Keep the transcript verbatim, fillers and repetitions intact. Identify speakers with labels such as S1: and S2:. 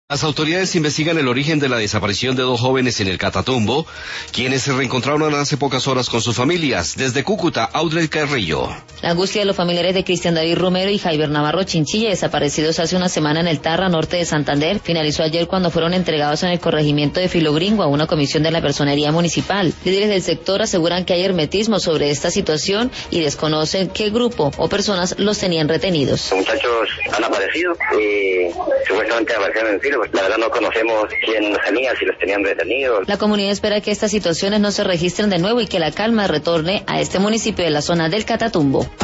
S1: Las autoridades investigan el origen de la desaparición de dos jóvenes en el Catatumbo, quienes se reencontraron hace pocas horas con sus familias. Desde Cúcuta, Audrey Carrillo.
S2: La angustia de los familiares de Cristian David Romero y Jaiber Navarro Chinchilla, desaparecidos hace una semana en el Tarra, norte de Santander, finalizó ayer cuando fueron entregados en el corregimiento de Filogringo a una comisión de la Personería Municipal. Líderes del sector aseguran que hay hermetismo sobre esta situación y desconocen qué grupo o personas los tenían retenidos.
S3: Los muchachos han aparecido y supuestamente aparecieron en filo. Pues la verdad no conocemos quién los tenía, si los tenían detenidos.
S2: La comunidad espera que estas situaciones no se registren de nuevo y que la calma retorne a este municipio de la zona del Catatumbo.